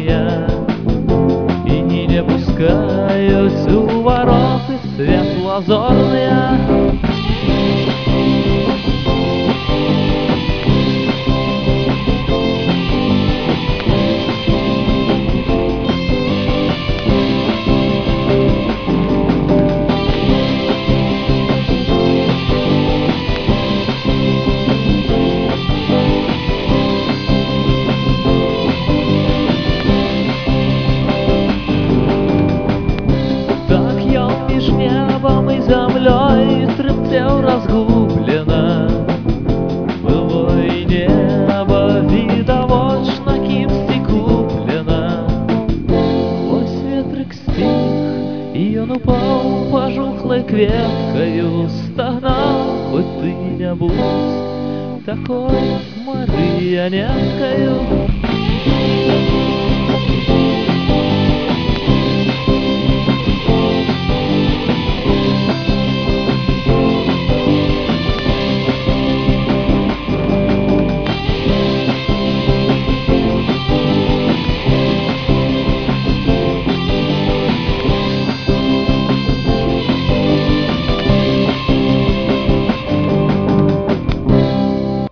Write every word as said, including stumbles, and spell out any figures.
черные и не пускают у ворот и цвет лазорные. Між небом і землей трептел разгублено. Было и небо видовочно кимсти куплено. Ось ветрик стих, и он упал пожухлой кветкою. Стогнал, хоть ты не будь такой марионеткою.